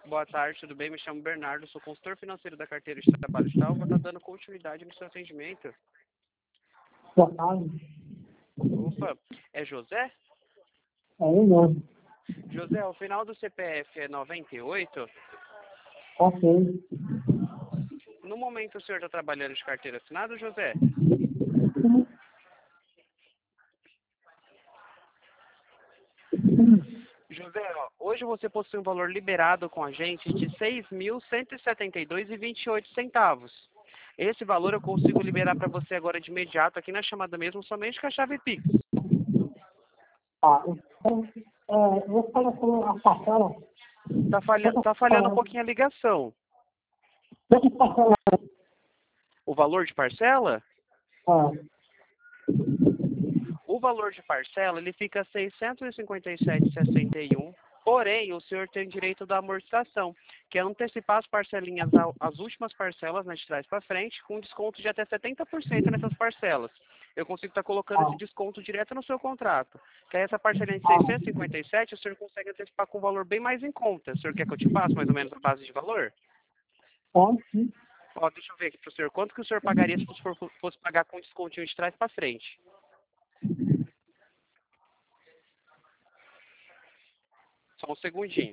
Boa tarde, tudo bem? Me chamo Bernardo, sou consultor financeiro da carteira de trabalho tal. Vou estar dando continuidade no seu atendimento. Boa tarde. Opa, é José? É eu mesmo. José, o final do CPF é 98? Ok. No momento o senhor está trabalhando de carteira assinada, José? José, ó, hoje você possui um valor liberado com a gente de R$ 6.172,28. Esse valor eu consigo liberar para você agora de imediato, aqui na chamada mesmo, somente com a chave Pix. Tá. Então, você fala sobre a parcela. Tá falhando um pouquinho a ligação. Quantas parcelas? O valor de parcela? Ah, O valor de parcela, ele fica R$ 657,61. Porém, o senhor tem direito da amortização, que é antecipar as parcelinhas, as últimas parcelas, né, de trás para frente, com desconto de até 70% nessas parcelas. Eu consigo estar colocando esse desconto direto no seu contrato. Que aí essa parcelinha de 657, o senhor consegue antecipar com um valor bem mais em conta. O senhor quer que eu te passe mais ou menos a base de valor? pode sim. Ó, deixa eu ver aqui para o senhor. Quanto que o senhor pagaria se fosse pagar com descontinho de trás para frente? Só um segundinho.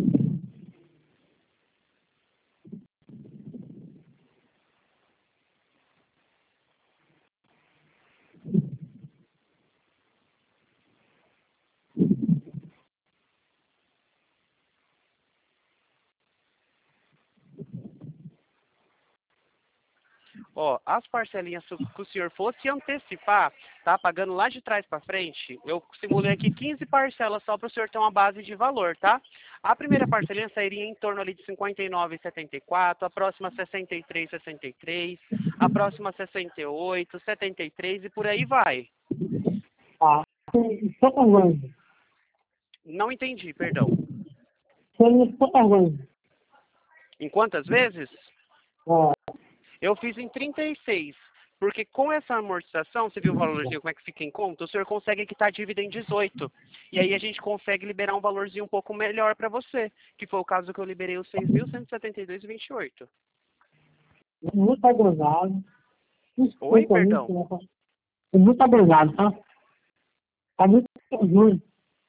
Ó, as parcelinhas que o senhor fosse antecipar, tá? Pagando lá de trás para frente, eu simulei aqui 15 parcelas só para o senhor ter uma base de valor, tá? A primeira parcelinha sairia em torno ali de R$ 59,74, a próxima 63,63, a próxima 68, 73 e por aí vai. Tá. E quantas vezes? Não entendi, perdão. Tem quantas vezes? Em quantas vezes? Ah, Eu fiz em 36, porque com essa amortização, você viu o valorzinho como é que fica em conta? O senhor consegue quitar a dívida em 18. E aí a gente consegue liberar um valorzinho um pouco melhor para você, que foi o caso que eu liberei os 6.172,28. muito obrigado. Oi, Desculpa perdão. muito. Muito obrigado, tá? Tá muito ruim.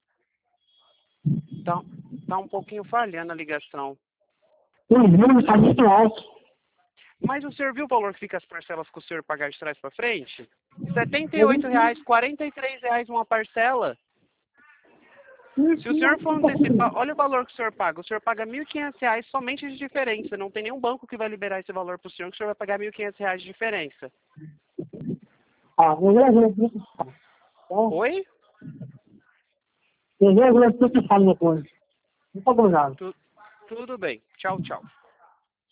Tá um pouquinho falhando a ligação. O número tá muito alto. Mas o senhor viu o valor que fica as parcelas que o senhor pagar de trás para frente? R$ Eu 78,00, R$ 43,00 uma parcela. Se o senhor for antecipar, olha o valor que o senhor paga. O senhor paga R$ 1.500 somente de diferença. Não tem nenhum banco que vai liberar esse valor para o senhor, que o senhor vai pagar R$ 1.500 de diferença. Eu já vi tá? Oi? Eu já vi depois. Muito obrigado. Tudo bem. Tchau, tchau.